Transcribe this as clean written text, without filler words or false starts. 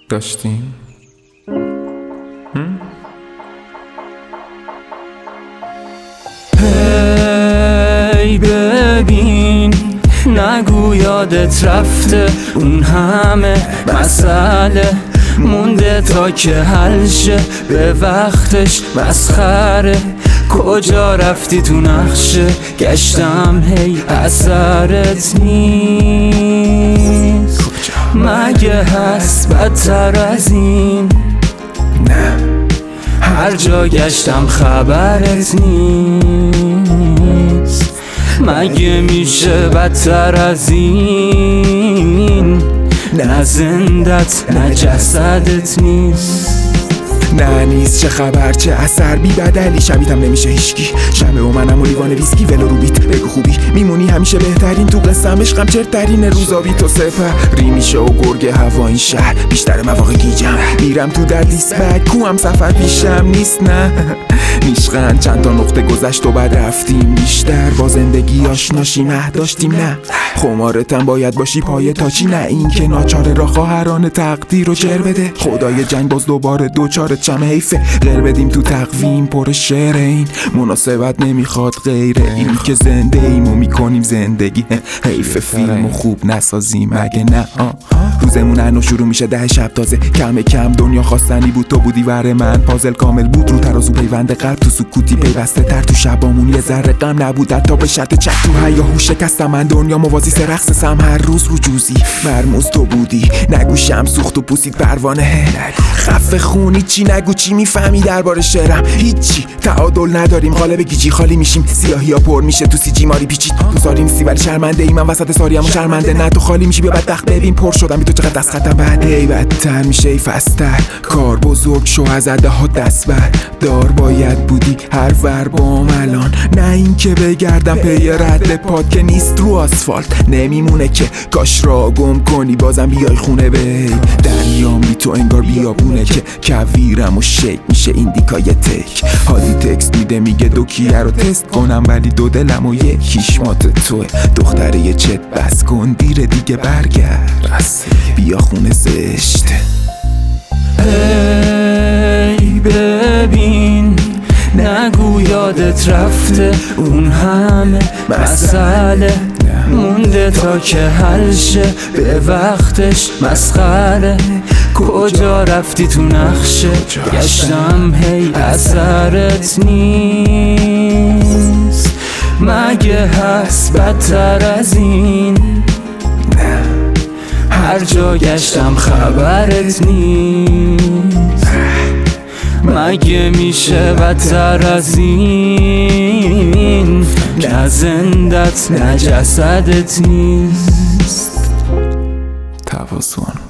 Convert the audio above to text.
داشتیم؟ هی ببین نگو یادت رفته اون همه مسئله مونده تا که حل شه به وقتش مسخره کجا رفتی تو نقشه گشتم هی اثرت نیست مگه هست بدتر از این نه هر جا گشتم خبرت نیست مگه میشه بدتر از این نه زندت نه جسدت نیست نه نیست چه خبر چه اثر بی بدلی شبیتم نمیشه هیچکی شمه و منم و لیوان ویسکی ولو رو بیت بگو خوبی میمونی همیشه بهترین تو قصم عشقم چرترین روزا بی تو سپری میشه و گرگ هوا این شهر بیشتر مواقع گیجم میرم تو در لیست بگ کوام سفر پیشم نیست نه میشقن چند تا نقطه گذشت و بعد رفتیم بیشتر با زندگی آشناشی نه داشتیم نه خمارتم باید باشی پای تاچی نه این که ناچاره را خواهران تقدیر رو جر بده خدای جنگ باز دوباره دوچارت چم حیفه غیر بدیم تو تقویم پر شعر این مناسبت نمیخواد غیره این که زنده ایم و میکنیم زندگی حیف فیلم و خوب نسازیم مگه نه روزمون هنو شروع میشه 10 شب تازه کم کم دنیا خواستنی بود تو بودی ور من پازل کامل بود رو ترازو پیوند قلب تو سکوتی پیوسته تر تو شبامون یه ذره غم نبود حتی به شرط چک تو هیاهو شکستم من دنیا موازی سه رقص سم هر روز رو جوزی مرموز تو بودی نگو شم سوخت و پوسید پروانه خفه خونی چی نگو چی میفهمی درباره شعرم هیچی تعادل نداریم قالب گیجی خالی میشیم سیاهیا پر میشه تو سیجی ماری پیچید تو ساری نیستی ولی شرمنده ای من وسط ساریم و شرمنده نه تو خالی میشی بیا بدبخت ببین پر شدم بی تو چقدر دست خطم بعده ای بدتر میشه ای فستر کار بزرگ شو از عده ها دست بر دار باید بودی هر وربام الان نه این که بگردم پی رد پاد که نیست رو آسفالت نمیمونه که کاش را گم کنی بازم بیای خونه بی دریام بی تو انگار بیابونه که کویرم و شیک میشه این دیکای تک حالی تکست میده میگه دو کیه رو تست کنم ولی دو دلم و یکیش مات توه دختره یه چت بس کن دیر دیگه برگرد بیا خونه زشته هی ببین نگو یادت رفته اون همه مسئله مونده تا که حل شه به وقتش مسخره کجا رفتی تو نقشه گشتم هی اثرت نیست مگه هست بدتر از این هر جا گشتم خبرت نیست مگه میشه بدتر از این نه زندت نه جسدت نیست توازن